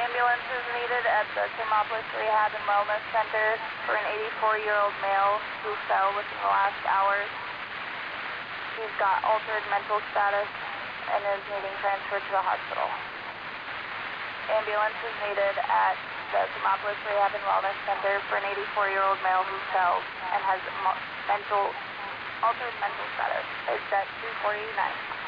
Ambulance is needed at the Thermopolis Rehab and Wellness Center for an 84-year-old male who fell within the last hour. He's got altered mental status and is needing transfer to the hospital. Ambulance is needed at the Thermopolis Rehab and Wellness Center for an 84-year-old male who fell and has altered mental status. It's at 249.